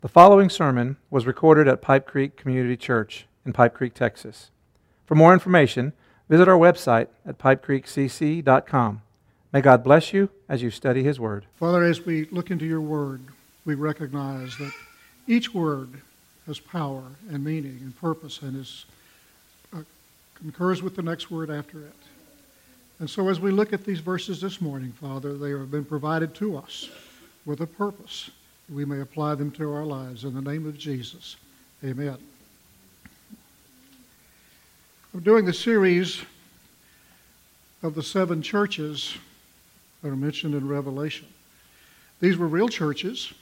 The following sermon was recorded at Pipe Creek Community Church in Pipe Creek, Texas. For more information, visit our website at pipecreekcc.com. May God bless you as you study His Word. Father, as we look into your Word, we recognize that each word has power and meaning and purpose and concurs with the next word after it. And so as we look at these verses this morning, Father, they have been provided to us with a purpose. We may apply them to our lives. In the name of Jesus, amen. I'm doing the series of the 7 churches that are mentioned in Revelation. These were real churches.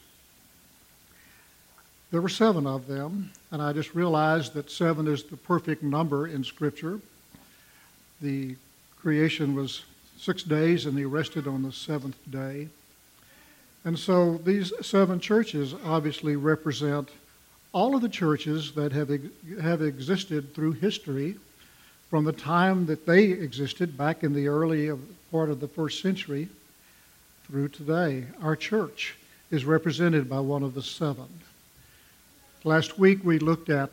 There were 7 of them, and I just realized that 7 is the perfect number in Scripture. The creation was 6 days, and He rested on the 7th day. And so these 7 churches obviously represent all of the churches that have existed through history from the time that they existed back in the early part of the first century through today. Our church is represented by one of the 7. Last week we looked at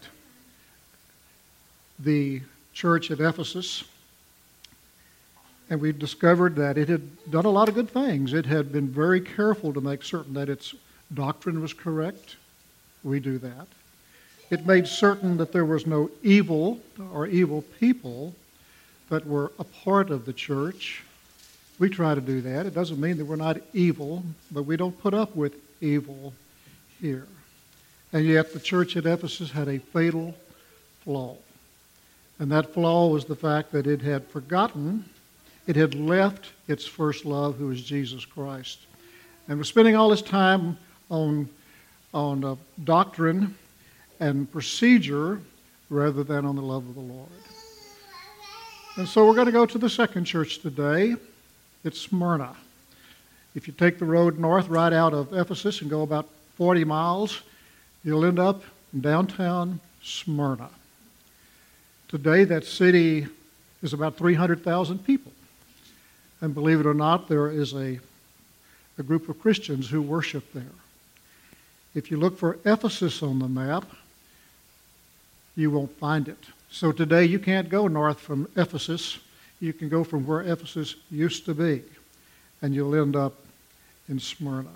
the church at Ephesus, and we discovered that it had done a lot of good things. It had been very careful to make certain that its doctrine was correct. We do that. It made certain that there was no evil or evil people that were a part of the church. We try to do that. It doesn't mean that we're not evil, but we don't put up with evil here. And yet the church at Ephesus had a fatal flaw. And that flaw was the fact that it had forgotten, it had left its first love, who is Jesus Christ, and was spending all its time on doctrine and procedure rather than on the love of the Lord. And so we're going to go to the second church today. It's Smyrna. If you take the road north right out of Ephesus and go about 40 miles, you'll end up in downtown Smyrna. Today that city is about 300,000 people. And believe it or not, there is a group of Christians who worship there. If you look for Ephesus on the map, you won't find it. So today you can't go north from Ephesus. You can go from where Ephesus used to be, and you'll end up in Smyrna.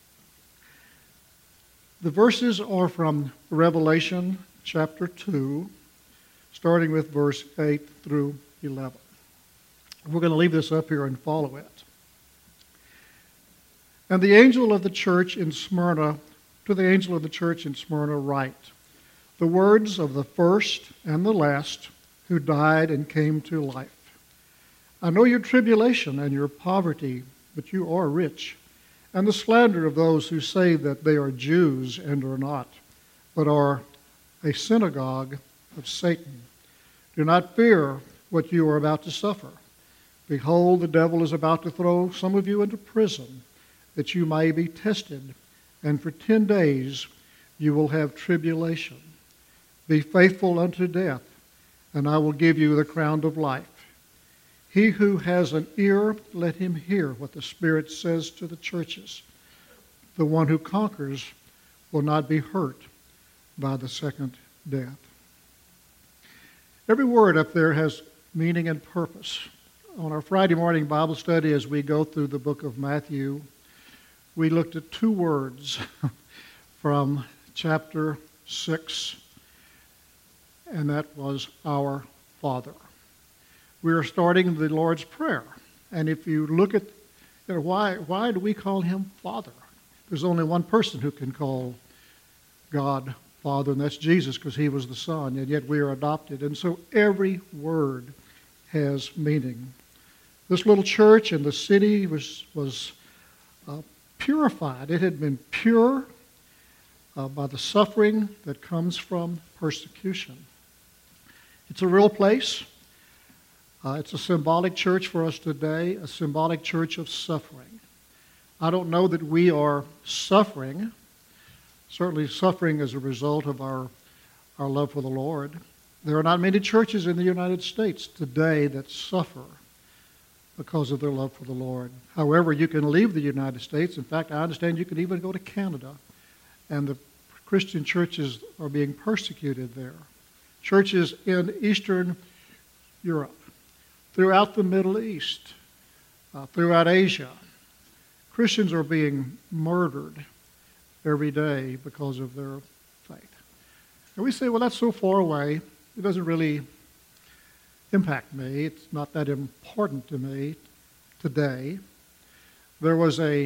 The verses are from Revelation chapter 2, starting with verse 8 through 11. We're going to leave this up here and follow it. And the angel of the church in Smyrna, to the angel of the church in Smyrna write, the words of the first and the last who died and came to life. I know your tribulation and your poverty, but you are rich, and the slander of those who say that they are Jews and are not, but are a synagogue of Satan. Do not fear what you are about to suffer. Behold, the devil is about to throw some of you into prison, that you may be tested, and for 10 days you will have tribulation. Be faithful unto death, and I will give you the crown of life. He who has an ear, let him hear what the Spirit says to the churches. The one who conquers will not be hurt by the second death. Every word up there has meaning and purpose. On our Friday morning Bible study, as we go through the book of Matthew, we looked at 2 words from chapter 6, and that was our Father. We are starting the Lord's Prayer. And if you look at why do we call Him Father? There's only one person who can call God Father, and that's Jesus, because He was the Son, and yet we are adopted. And so every word has meaning. This little church in the city was purified. It had been pure by the suffering that comes from persecution. It's a real place. It's a symbolic church for us today, a symbolic church of suffering. I don't know that we are suffering, certainly suffering as a result of our love for the Lord. There are not many churches in the United States today that suffer because of their love for the Lord. However, you can leave the United States. In fact, I understand you can even go to Canada, and the Christian churches are being persecuted there. Churches in Eastern Europe, throughout the Middle East, throughout Asia. Christians are being murdered every day because of their faith. And we say, well, that's so far away, it doesn't really impact me. It's not that important to me today. There was a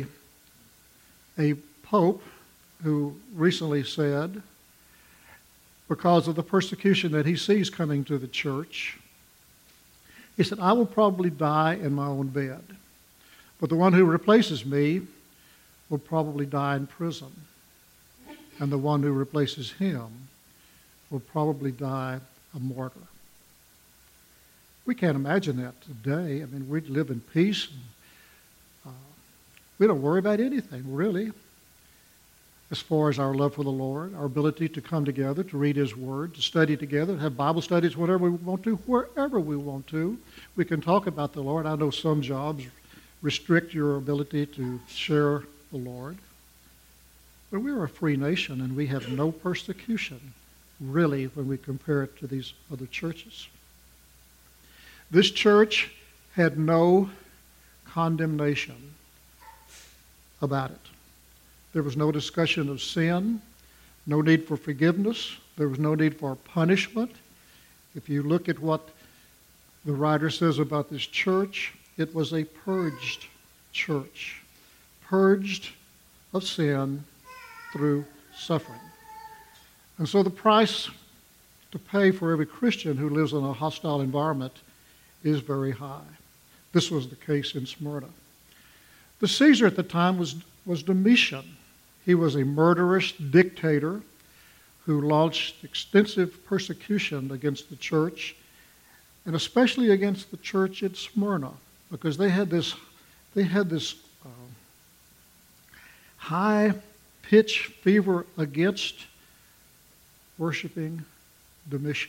pope who recently said, because of the persecution that he sees coming to the church, he said, I will probably die in my own bed, but the one who replaces me will probably die in prison, and the one who replaces him will probably die a martyr. We can't imagine that today. I mean, we live in peace. We don't worry about anything, really, as far as our love for the Lord, our ability to come together, to read His Word, to study together, have Bible studies whenever we want to, wherever we want to. We can talk about the Lord. I know some jobs restrict your ability to share the Lord. But we're a free nation, and we have no persecution, really, when we compare it to these other churches. This church had no condemnation about it. There was no discussion of sin, no need for forgiveness. There was no need for punishment. If you look at what the writer says about this church, it was a purged church, purged of sin through suffering. And so the price to pay for every Christian who lives in a hostile environment is very high. This was the case in Smyrna. The Caesar at the time was Domitian. He was a murderous dictator who launched extensive persecution against the church, and especially against the church at Smyrna, because they had this high-pitched fever against worshiping Domitian.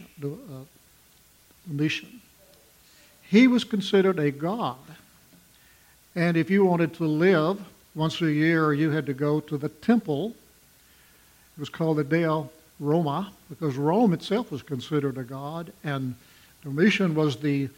He was considered a god, and if you wanted to live once a year, you had to go to the temple. It was called the Dea Roma, because Rome itself was considered a god, and Domitian was the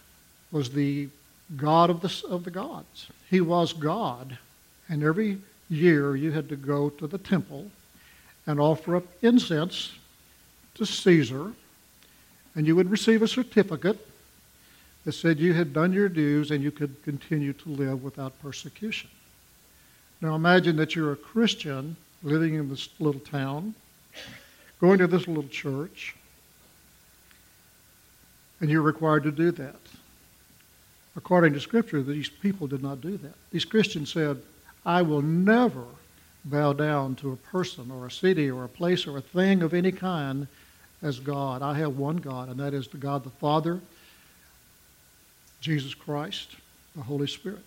god of the gods. He was God, and every year you had to go to the temple and offer up incense to Caesar, and you would receive a certificate that said you had done your dues and you could continue to live without persecution. Now imagine that you're a Christian living in this little town, going to this little church, and you're required to do that. According to Scripture, these people did not do that. These Christians said, I will never bow down to a person or a city or a place or a thing of any kind as God. I have one God, and that is the God the Father, Jesus Christ, the Holy Spirit.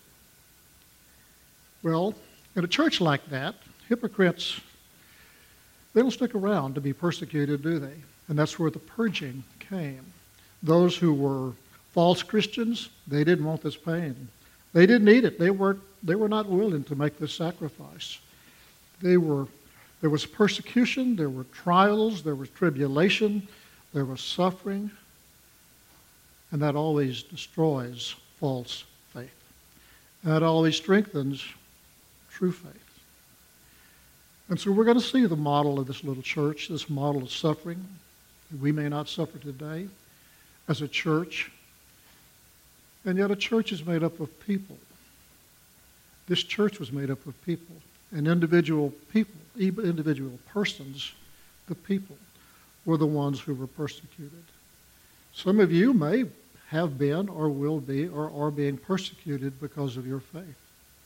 Well, in a church like that, hypocrites, they don't stick around to be persecuted, do they? And that's where the purging came. Those who were false Christians, they didn't want this pain. They didn't need it. They were not willing to make this sacrifice. There was persecution, there were trials, there was tribulation, there was suffering, and that always destroys false faith. And that always strengthens true faith. And so we're going to see the model of this little church, this model of suffering. We may not suffer today as a church, and yet a church is made up of people. This church was made up of people, and individual people, even individual persons, the people, were the ones who were persecuted. Some of you may have been or will be or are being persecuted because of your faith.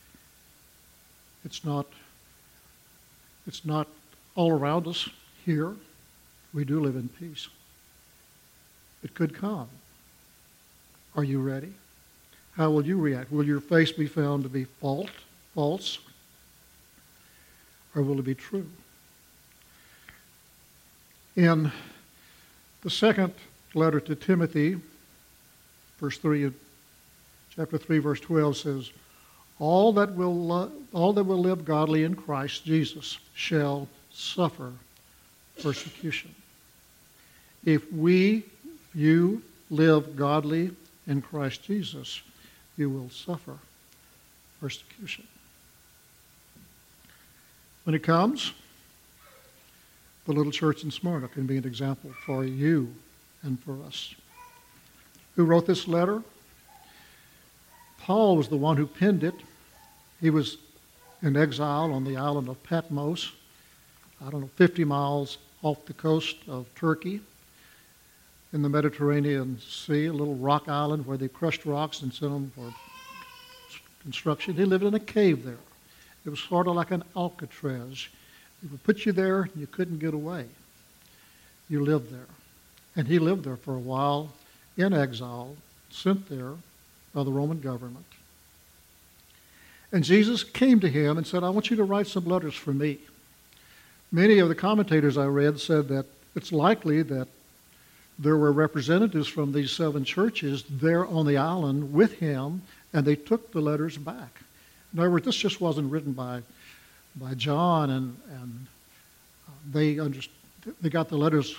It's not all around us here. We do live in peace. It could come. Are you ready? How will you react? Will your faith be found to be false, or will it be true? In the second letter to Timothy, verse 3 of chapter 3, verse 12 says, all that will live godly in Christ Jesus shall suffer persecution. If you live godly in Christ Jesus, you will suffer persecution. When it comes, the little church in Smyrna can be an example for you and for us. Who wrote this letter? Paul was the one who penned it. He was in exile on the island of Patmos, 50 miles off the coast of Turkey in the Mediterranean Sea, a little rock island where they crushed rocks and sent them for construction. He lived in a cave there. It was sort of like an Alcatraz. It would put you there and you couldn't get away. You lived there. And he lived there for a while in exile, sent there by the Roman government. And Jesus came to him and said, I want you to write some letters for me. Many of the commentators I read said that it's likely that there were representatives from these 7 churches there on the island with him, and they took the letters back. In other words, this just wasn't written by John, and they got the letters.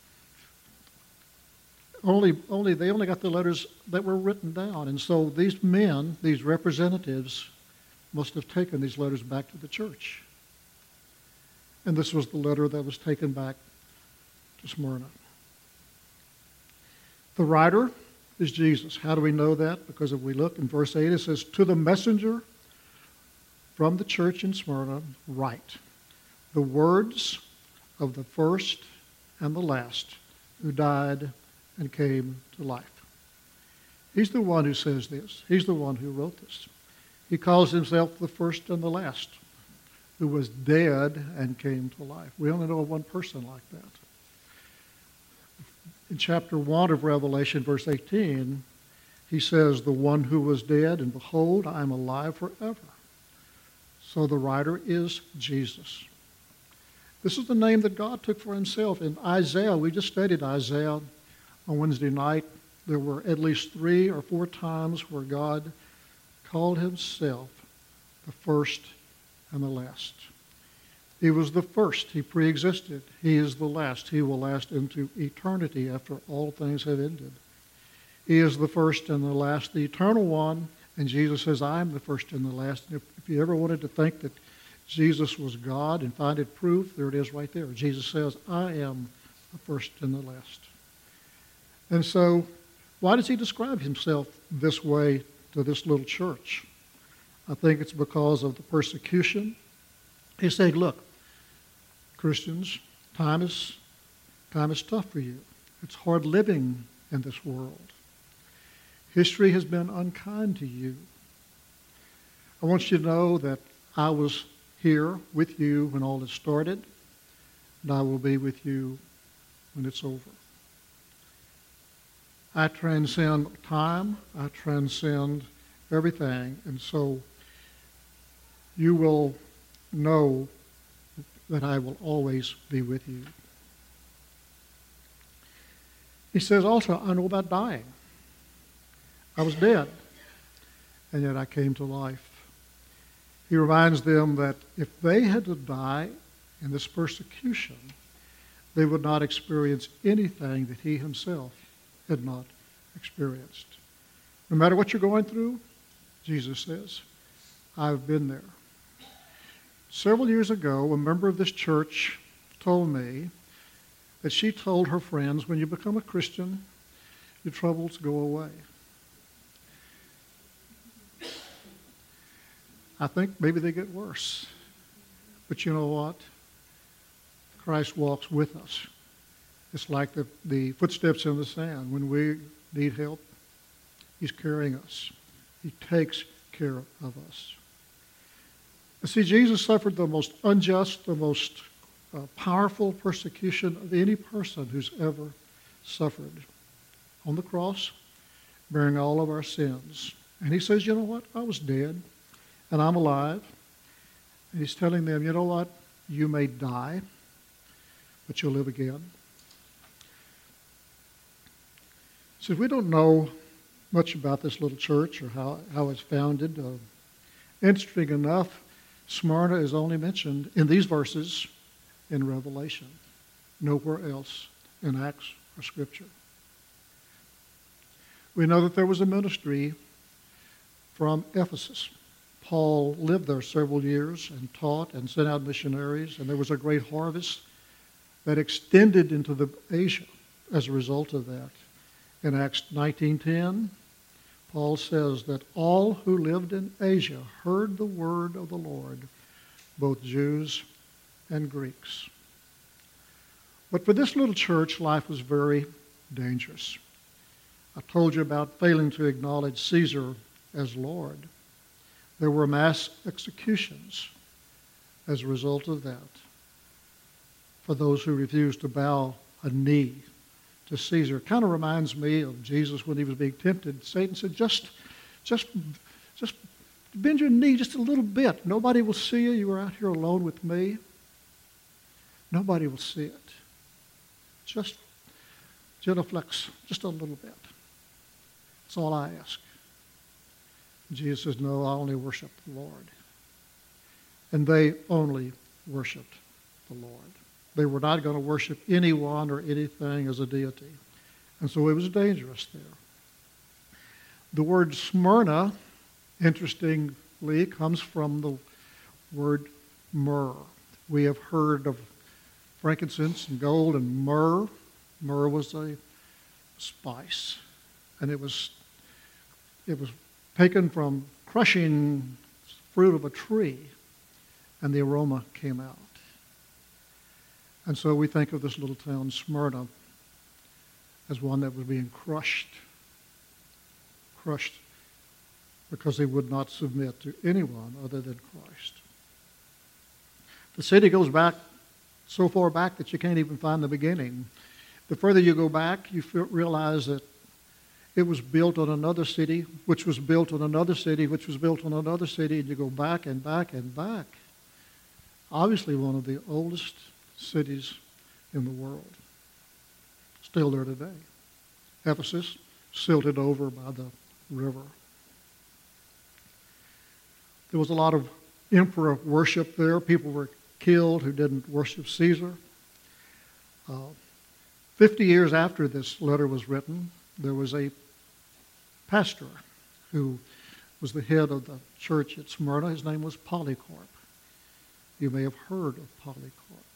They only got the letters that were written down, and so these men, these representatives, must have taken these letters back to the church. And this was the letter that was taken back to Smyrna. The writer is Jesus. How do we know that? Because if we look in verse 8, it says, to the messenger from the church in Smyrna, write the words of the first and the last who died and came to life. He's the one who says this. He's the one who wrote this. He calls himself the first and the last who was dead and came to life. We only know of one person like that. In chapter 1 of Revelation, verse 18, he says, the one who was dead, and behold, I am alive forever. So the writer is Jesus. This is the name that God took for himself. In Isaiah, we just studied Isaiah on Wednesday night. There were at least 3 or 4 times where God called himself the first and the last. He was the first. He pre-existed. He is the last. He will last into eternity after all things have ended. He is the first and the last, the eternal one. And Jesus says, I am the first and the last. And if you ever wanted to think that Jesus was God and find it proof, there it is right there. Jesus says, I am the first and the last. And so, why does he describe himself this way to this little church? I think it's because of the persecution. He's saying, look, Christians, time is tough for you. It's hard living in this world. History has been unkind to you. I want you to know that I was here with you when all this started, and I will be with you when it's over. I transcend time. I transcend everything, and so you will know that I will always be with you. He says also, I know about dying. I was dead, and yet I came to life. He reminds them that if they had to die in this persecution, they would not experience anything that he himself had not experienced. No matter what you're going through, Jesus says, I've been there. Several years ago, a member of this church told me that she told her friends, when you become a Christian, your troubles go away. I think maybe they get worse. But you know what? Christ walks with us. It's like the footsteps in the sand. When we need help, he's carrying us. He takes care of us. You see, Jesus suffered the most unjust, the most powerful persecution of any person who's ever suffered on the cross, bearing all of our sins. And he says, you know what? I was dead, and I'm alive. And he's telling them, you know what? You may die, but you'll live again. So we don't know much about this little church or how it's founded. Interesting enough, Smyrna is only mentioned in these verses in Revelation. nowhere else in Acts or Scripture. We know that there was a ministry from Ephesus. Paul lived there several years and taught and sent out missionaries, and there was a great harvest that extended into Asia as a result of that. In Acts 19:10, Paul says that all who lived in Asia heard the word of the Lord, both Jews and Greeks. But for this little church, life was very dangerous. I told you about failing to acknowledge Caesar as Lord. There were mass executions as a result of that for those who refused to bow a knee to Caesar. Kind of reminds me of Jesus when he was being tempted. Satan said, just bend your knee just a little bit. Nobody will see you. You are out here alone with me. Nobody will see it. Just genuflex just a little bit. That's all I ask. Jesus says, no, I only worship the Lord. And they only worshiped the Lord. They were not going to worship anyone or anything as a deity. And so it was dangerous there. The word Smyrna, interestingly, comes from the word myrrh. We have heard of frankincense and gold and myrrh. Myrrh was a spice, and it was taken from crushing fruit of a tree, and the aroma came out. And so we think of this little town, Smyrna, as one that was being crushed because they would not submit to anyone other than Christ. The city goes back so far back that you can't even find the beginning. The further you go back, you realize that it was built on another city, which was built on another city, which was built on another city, and you go back and back and back. Obviously one of the oldest cities in the world. Still there today. Ephesus, silted over by the river. There was a lot of emperor worship there. People were killed who didn't worship Caesar. 50 years after this letter was written, there was a pastor who was the head of the church at Smyrna. His name was Polycarp. You may have heard of Polycarp.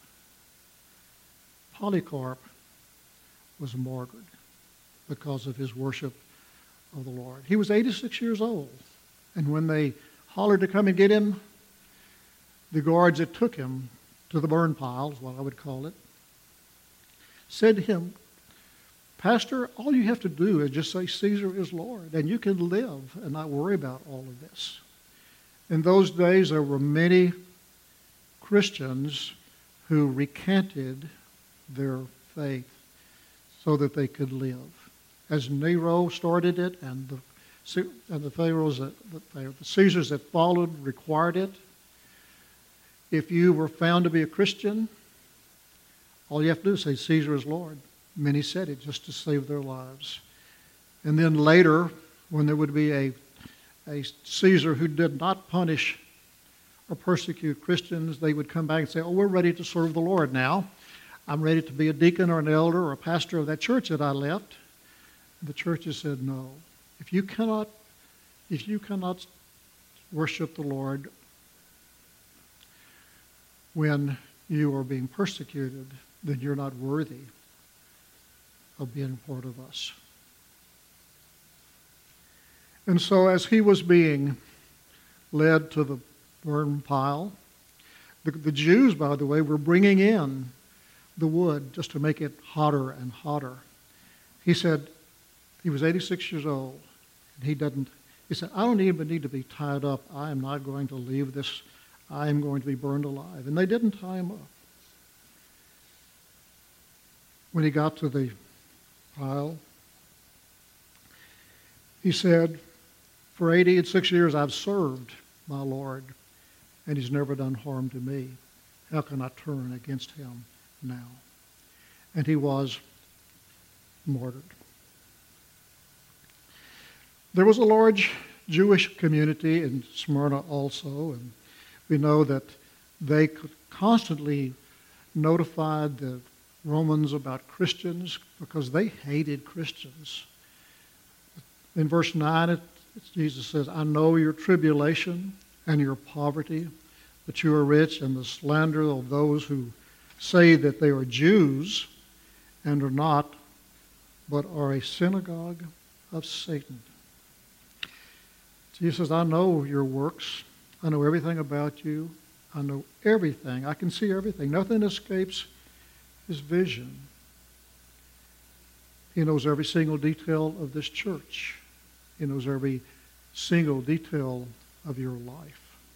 Polycarp was martyred because of his worship of the Lord. He was 86 years old, and when they hollered to come and get him, the guards that took him to the burn pile, is what I would call it, said to him, Pastor, all you have to do is just say Caesar is Lord, and you can live and not worry about all of this. In those days, there were many Christians who recanted their faith so that they could live. As Nero started it, and the pharaohs, the Caesars that followed required it, if you were found to be a Christian, all you have to do is say Caesar is Lord. Many said it just to save their lives. And then later, when there would be a Caesar who did not punish or persecute Christians, they would come back and say, oh, we're ready to serve the Lord now. I'm ready to be a deacon or an elder or a pastor of that church that I left. The churches said, no. If you cannot worship the Lord when you are being persecuted, then you're not worthy of being part of us. And so as he was being led to the burn pile, the Jews, by the way, were bringing in the wood just to make it hotter and hotter. He said, he was 86 years old, and he said, I don't even need to be tied up. I am not going to leave this. I am going to be burned alive. And they didn't tie him up. When he got to the pile, he said, for 86 years I've served my Lord, and he's never done harm to me. How can I turn against him now? And he was martyred. There was a large Jewish community in Smyrna also, and we know that they constantly notified the Romans about Christians because they hated Christians. In verse 9, Jesus says, I know your tribulation and your poverty, that you are rich, and the slander of those who say that they are Jews and are not, but are a synagogue of Satan. Jesus says, I know your works. I know everything about you. I know everything. I can see everything. Nothing escapes his vision. He knows every single detail of this church. He knows every single detail of your life.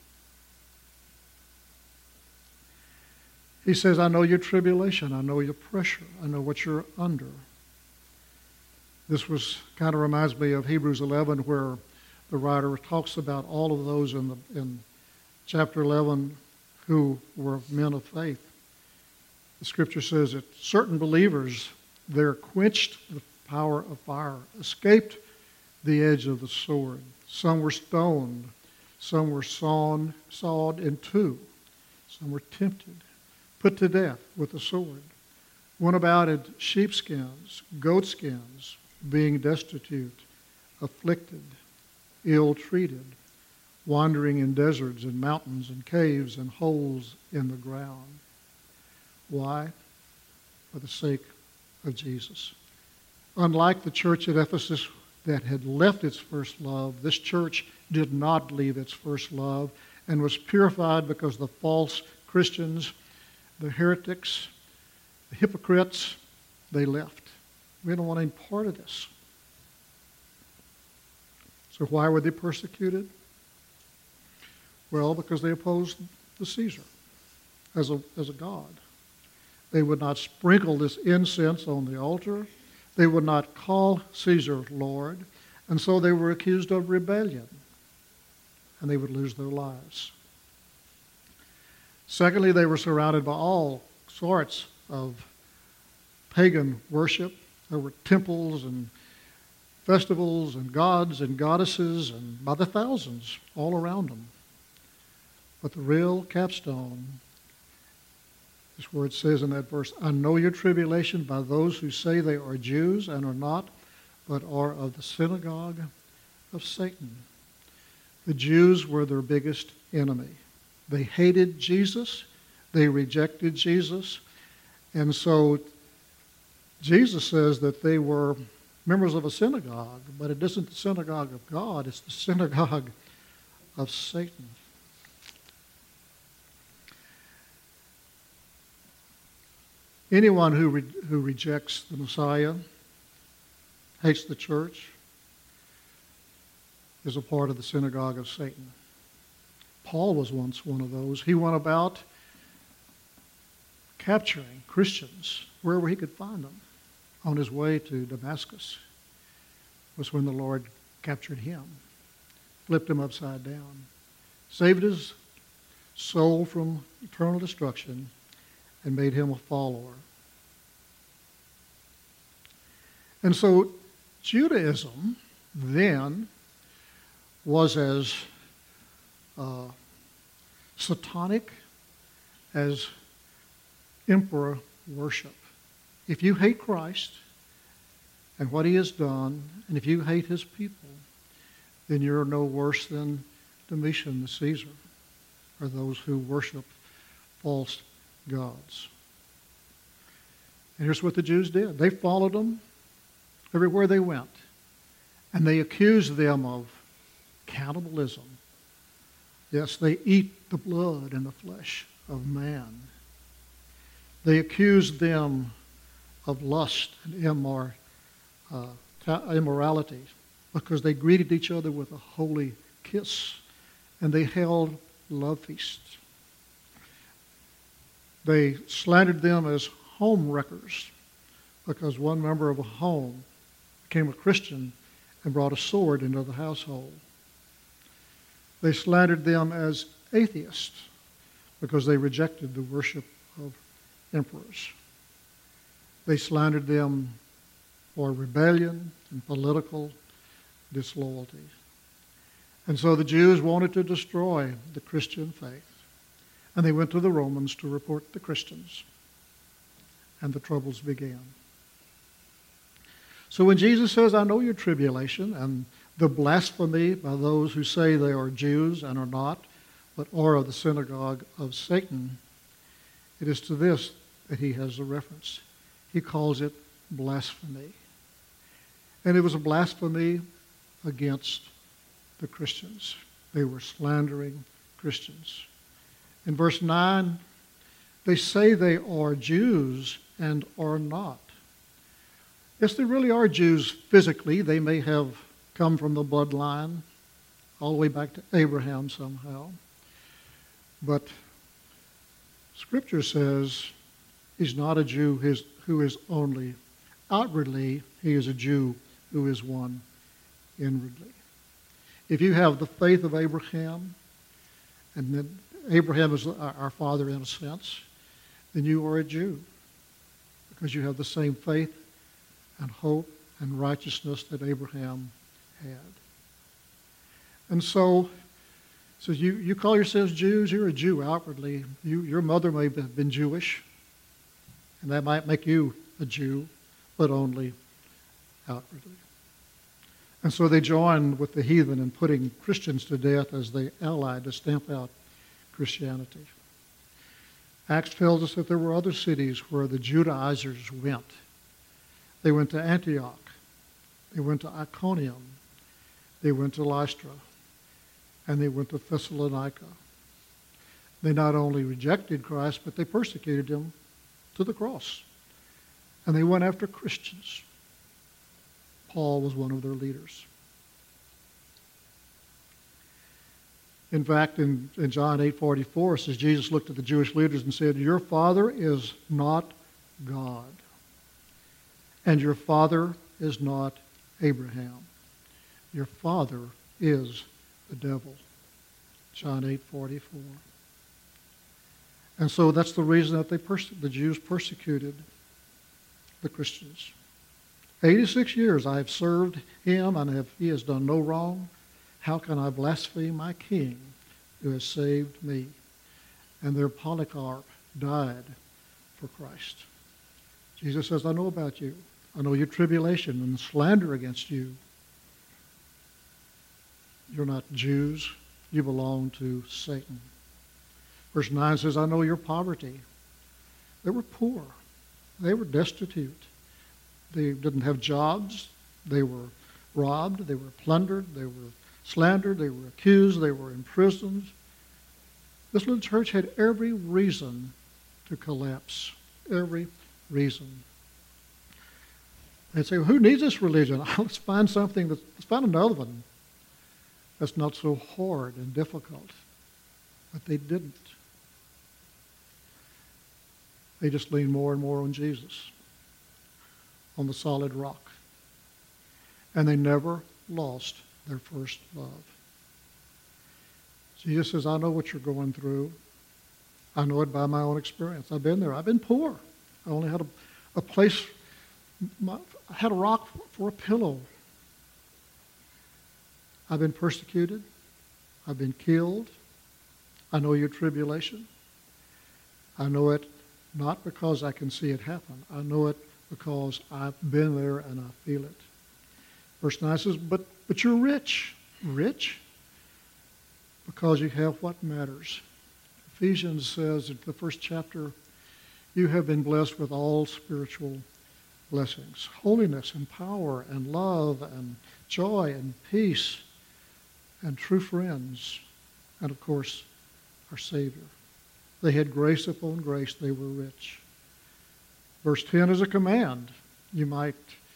He says, I know your tribulation. I know your pressure. I know what you're under. This kind of reminds me of Hebrews 11, where the writer talks about all of those in chapter 11 who were men of faith. The scripture says that certain believers there quenched the power of fire, escaped the edge of the sword. Some were stoned. Some were sawed in two. Some were tempted, put to death with the sword. Went about in sheepskins, goatskins, being destitute, afflicted, ill-treated, wandering in deserts and mountains and caves and holes in the ground. Why? For the sake of Jesus. Unlike the church at Ephesus that had left its first love, this church did not leave its first love and was purified because the false Christians, the heretics, the hypocrites, they left. We don't want any part of this. So why were they persecuted? Well, because they opposed the Caesar as a god. They would not sprinkle this incense on the altar. They would not call Caesar Lord. And so they were accused of rebellion. And they would lose their lives. Secondly, they were surrounded by all sorts of pagan worship. There were temples and festivals and gods and goddesses, and by the thousands all around them. But the real capstone is where it says in that verse, I know your tribulation by those who say they are Jews and are not, but are of the synagogue of Satan. The Jews were their biggest enemy. They hated Jesus. They rejected Jesus. And so Jesus says that they were members of a synagogue, but it isn't the synagogue of God, it's the synagogue of Satan. Anyone who rejects the Messiah, hates the church, is a part of the synagogue of Satan. Paul was once one of those. He went about capturing Christians wherever he could find them. On his way to Damascus was when the Lord captured him, flipped him upside down, saved his soul from eternal destruction, and made him a follower. And so Judaism then was as satanic as emperor worship. If you hate Christ and what he has done, and if you hate his people, then you're no worse than Domitian the Caesar, or those who worship false gods. And here's what the Jews did. They followed them everywhere they went. And they accused them of cannibalism. Yes, they eat the blood and the flesh of man. They accused them of lust and immorality because they greeted each other with a holy kiss and they held love feasts. They slandered them as home wreckers because one member of a home became a Christian and brought a sword into the household. They slandered them as atheists because they rejected the worship of emperors. They slandered them for rebellion and political disloyalty. And so the Jews wanted to destroy the Christian faith. And they went to the Romans to report the Christians. and the troubles began. So when Jesus says, I know your tribulation and the blasphemy by those who say they are Jews and are not, but are of the synagogue of Satan, it is to this that he has a reference. He calls it blasphemy. And it was a blasphemy against the Christians. They were slandering Christians. In verse 9, they say they are Jews and are not. Yes, they really are Jews physically. They may have come from the bloodline all the way back to Abraham somehow. But Scripture says he's not a Jew who is only outwardly. He is a Jew who is one inwardly. If you have the faith of Abraham, and then Abraham is our father in a sense, then you are a Jew because you have the same faith and hope and righteousness that Abraham had. And so you call yourselves Jews, you're a Jew outwardly. Your mother may have been Jewish, and that might make you a Jew, but only outwardly. And so they joined with the heathen in putting Christians to death as they allied to stamp out Christianity. Acts tells us that there were other cities where the Judaizers went. They went to Antioch. They went to Iconium. They went to Lystra. And they went to Thessalonica. They not only rejected Christ, but they persecuted him to the cross. And they went after Christians. Paul was one of their leaders. In fact, in John 8:44, it says, Jesus looked at the Jewish leaders and said, your father is not God, and your father is not Abraham. Your father is the devil. John 8:44. And so that's the reason that the Jews persecuted the Christians. 86 years I have served him, and he has done no wrong. How can I blaspheme my king who has saved me? And their Polycarp died for Christ. Jesus says, I know about you. I know your tribulation and slander against you. You're not Jews. You belong to Satan. Verse 9 says, I know your poverty. They were poor. They were destitute. They didn't have jobs. They were robbed. They were plundered. They were slandered. They were accused. They were imprisoned. This little church had every reason to collapse. Every reason. They'd say, well, who needs this religion? Let's find let's find another one that's not so hard and difficult. But they didn't. They just leaned more and more on Jesus, on the solid rock. And they never lost their first love. Jesus says, I know what you're going through. I know it by my own experience. I've been there. I've been poor. I only had a place, I had a rock for a pillow. I've been persecuted. I've been killed. I know your tribulation. I know it not because I can see it happen. I know it because I've been there and I feel it. Verse 9 says, but you're rich. Rich? Because you have what matters. Ephesians says in the first chapter, you have been blessed with all spiritual blessings. Holiness and power and love and joy and peace and true friends. And of course, our Savior. They had grace upon grace. They were rich. Verse 10 is a command. You might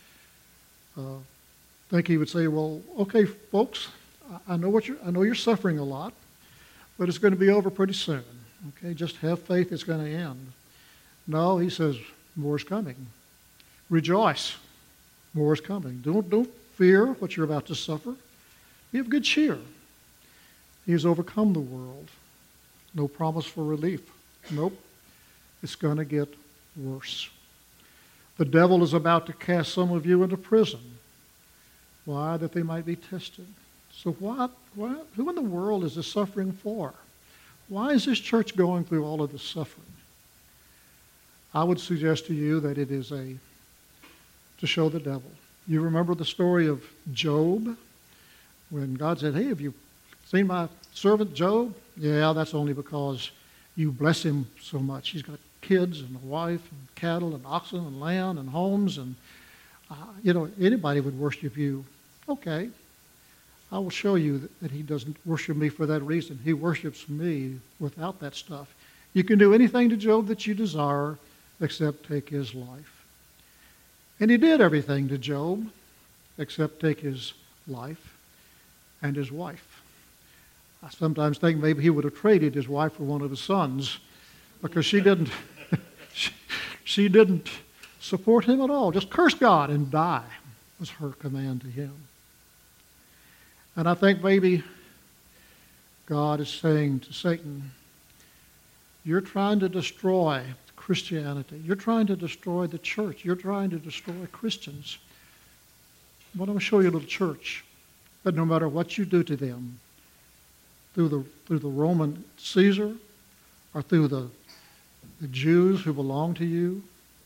think he would say, well, okay, folks, I know you're suffering a lot, but it's going to be over pretty soon. Okay, just have faith, it's going to end. No, he says, more is coming. Rejoice. More is coming. Don't fear what you're about to suffer. Be of good cheer. He has overcome the world. No promise for relief. Nope. It's going to get worse. The devil is about to cast some of you into prison. Why? That they might be tested. So who in the world is this suffering for? Why is this church going through all of this suffering? I would suggest to you that it is to show the devil. You remember the story of Job? When God said, hey, have you seen my servant Job? Yeah, that's only because you bless him so much. He's got kids and a wife and cattle and oxen and land and homes. And, anybody would worship you. Okay, I will show you that he doesn't worship me for that reason. He worships me without that stuff. You can do anything to Job that you desire except take his life. And he did everything to Job except take his life and his wife. I sometimes think maybe he would have traded his wife for one of his sons because she didn't she didn't support him at all. Just curse God and die was her command to him. And I think maybe God is saying to Satan, you're trying to destroy Christianity. You're trying to destroy the church. You're trying to destroy Christians. But I'm going to show you a little church that no matter what you do to them, through the Roman Caesar or through the Jews who belong to you,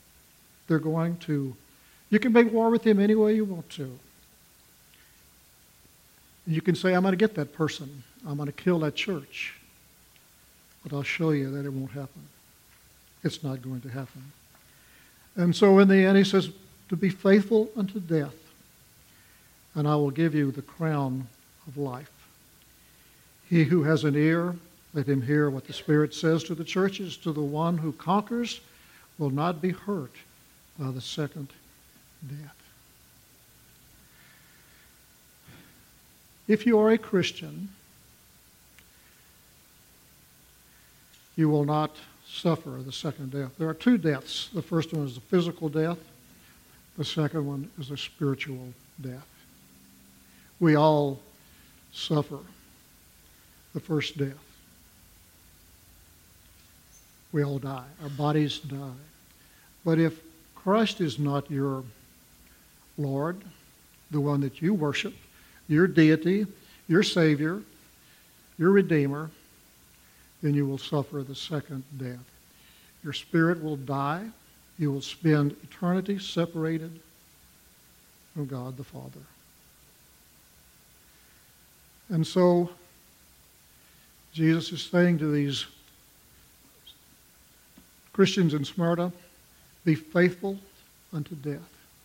you can make war with them any way you want to. You can say, I'm going to get that person. I'm going to kill that church. But I'll show you that it won't happen. It's not going to happen. And so in the end, he says, to be faithful unto death, and I will give you the crown of life. He who has an ear, let him hear what the Spirit says to the churches. To the one who conquers will not be hurt by the second death. If you are a Christian, you will not suffer the second death. There are two deaths. The first one is the physical death. The second one is a spiritual death. We all suffer the first death. We all die. Our bodies die. But if Christ is not your Lord, the one that you worship, your deity, your Savior, your Redeemer, then you will suffer the second death. Your spirit will die. You will spend eternity separated from God the Father. And so, Jesus is saying to these Christians in Smyrna, be faithful unto death.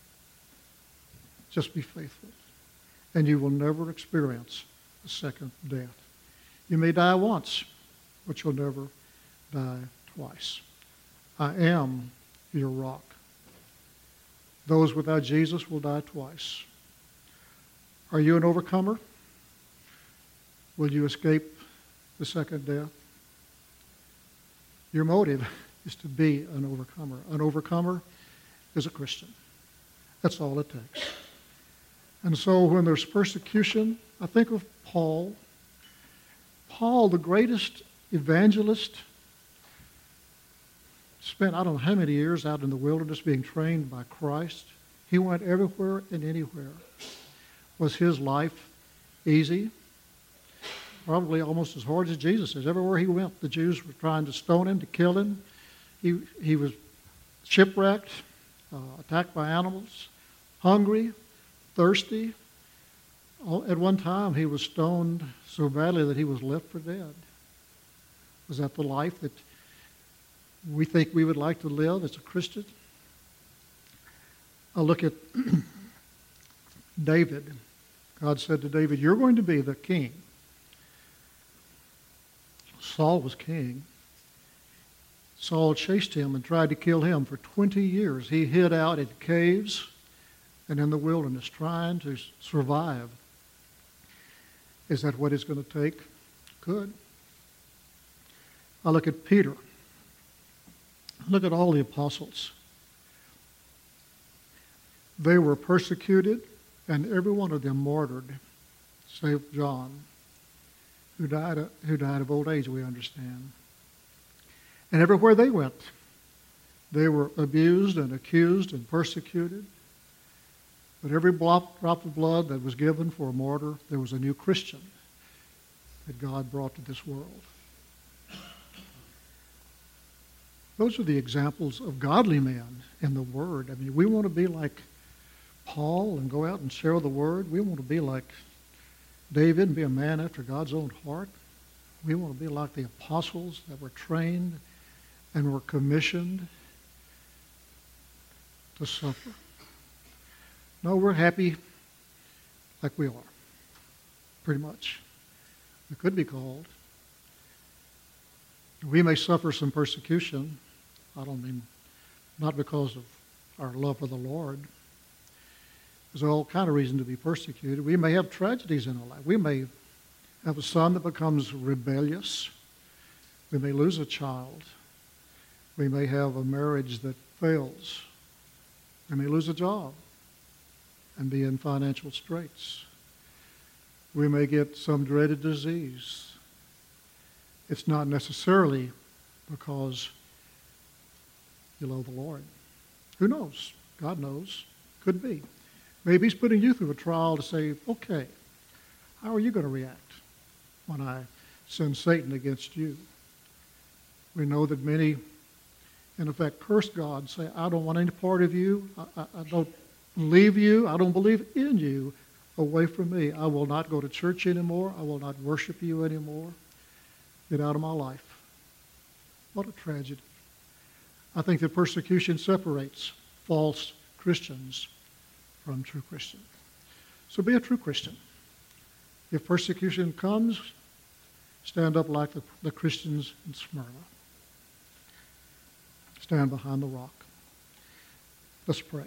Just be faithful. And you will never experience a second death. You may die once, but you'll never die twice. I am your rock. Those without Jesus will die twice. Are you an overcomer? Will you escape the second death? Your motive is to be an overcomer. An overcomer is a Christian. That's all it takes. And so when there's persecution, I think of Paul. Paul, the greatest evangelist, spent I don't know how many years out in the wilderness being trained by Christ. He went everywhere and anywhere. Was his life easy? Probably almost as hard as Jesus is. Everywhere he went, the Jews were trying to stone him, to kill him. He was shipwrecked, attacked by animals, hungry, thirsty. At one time, he was stoned so badly that he was left for dead. Was that the life that we think we would like to live as a Christian? I look at David. God said to David, you're going to be the king. Saul was king. Saul chased him and tried to kill him for 20 years. He hid out in caves and in the wilderness trying to survive. Is that what it's going to take? Good. I look at Peter. Look at all the apostles. They were persecuted, and every one of them martyred, save John, who died of old age, we understand. And everywhere they went, they were abused and accused and persecuted. But every drop of blood that was given for a martyr, there was a new Christian that God brought to this world. Those are the examples of godly men in the Word. I mean, we want to be like Paul and go out and share the Word. We want to be like David and be a man after God's own heart. We want to be like the apostles that were trained and were commissioned to suffer. No, we're happy like we are, pretty much. We could be called. We may suffer some persecution. I don't mean not because of our love for the Lord. There's all kind of reason to be persecuted. We may have tragedies in our life. We may have a son that becomes rebellious. We may lose a child. We may have a marriage that fails. We may lose a job and be in financial straits. We may get some dreaded disease. It's not necessarily because you love the Lord. Who knows? God knows. Could be. Maybe He's putting you through a trial to say, okay, how are you going to react when I send Satan against you? We know that many, in effect, curse God, say, I don't want any part of you. I don't believe you. I don't believe in you. Away from me. I will not go to church anymore. I will not worship you anymore. Get out of my life. What a tragedy. I think that persecution separates false Christians from true Christians. So be a true Christian. If persecution comes, stand up like the Christians in Smyrna. Stand behind the rock. Let's pray.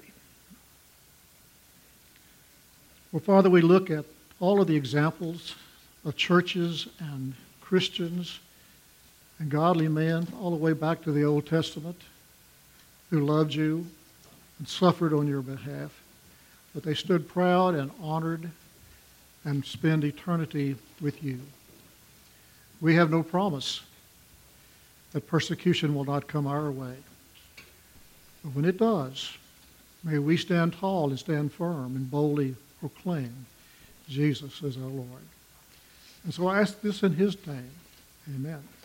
Well, Father, we look at all of the examples of churches and Christians and godly men all the way back to the Old Testament who loved you and suffered on your behalf, but they stood proud and honored and spend eternity with you. We have no promise that persecution will not come our way. But when it does, may we stand tall and stand firm and boldly proclaim Jesus as our Lord. And so I ask this in His name. Amen.